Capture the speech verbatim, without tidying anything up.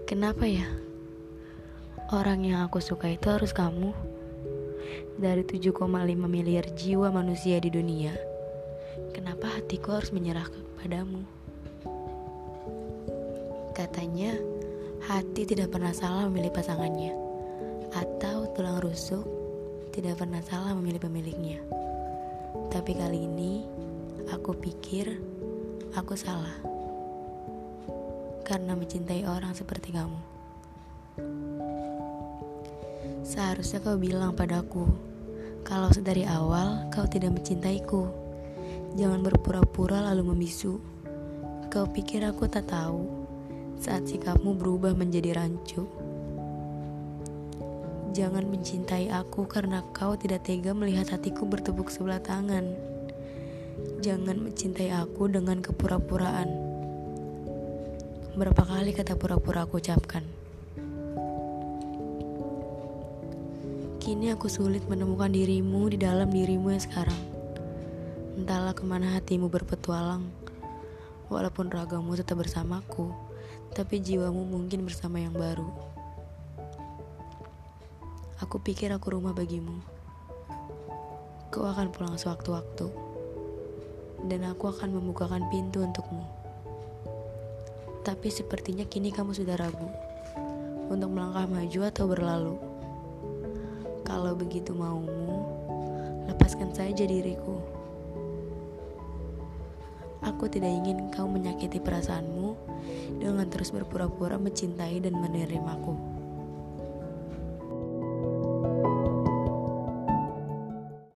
Kenapa ya? Orang yang aku suka itu harus kamu. Dari tujuh koma lima miliar jiwa manusia di dunia, kenapa hatiku harus menyerah kepadamu? Katanya, hati tidak pernah salah memilih pasangannya, atau tulang rusuk tidak pernah salah memilih pemiliknya. Tapi kali ini, aku pikir aku salah karena mencintai orang seperti kamu. Seharusnya kau bilang padaku kalau sedari awal kau tidak mencintaiku. Jangan berpura-pura lalu membisu. Kau pikir aku tak tahu saat sikapmu berubah menjadi rancu. Jangan mencintai aku karena kau tidak tega melihat hatiku bertepuk sebelah tangan. Jangan mencintai aku dengan kepura-puraan. Berapa kali kata pura-pura aku ucapkan. Kini aku sulit menemukan dirimu di dalam dirimu yang sekarang. Entahlah kemana hatimu berpetualang. Walaupun ragamu tetap bersamaku, tapi jiwamu mungkin bersama yang baru. Aku pikir aku rumah bagimu. Kau akan pulang sewaktu-waktu, dan aku akan membukakan pintu untukmu. Tapi sepertinya kini kamu sudah ragu untuk melangkah maju atau berlalu. Kalau begitu maumu, lepaskan saja diriku. Aku tidak ingin kau menyakiti perasaanmu dengan terus berpura-pura mencintai dan menerimaku.